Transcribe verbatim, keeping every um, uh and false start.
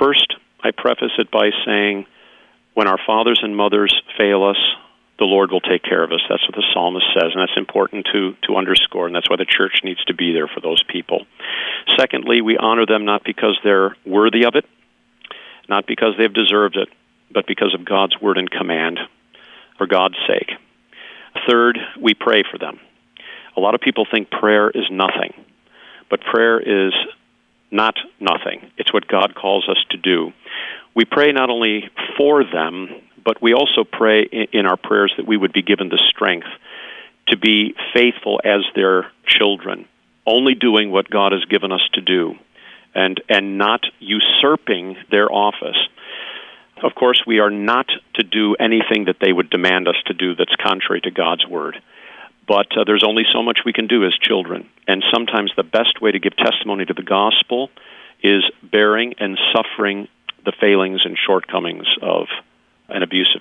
First, I preface it by saying, when our fathers and mothers fail us, the Lord will take care of us. That's what the psalmist says, and that's important to, to underscore, and that's why the church needs to be there for those people. Secondly, we honor them not because they're worthy of it, not because they've deserved it, but because of God's word and command, for God's sake. Third, we pray for them. A lot of people think prayer is nothing, but prayer is not nothing. It's what God calls us to do. We pray not only for them, but we also pray in our prayers that we would be given the strength to be faithful as their children, only doing what God has given us to do, and and not usurping their office. Of course, we are not to do anything that they would demand us to do that's contrary to God's word. But uh, there's only so much we can do as children, and sometimes the best way to give testimony to the gospel is bearing and suffering the failings and shortcomings of an abusive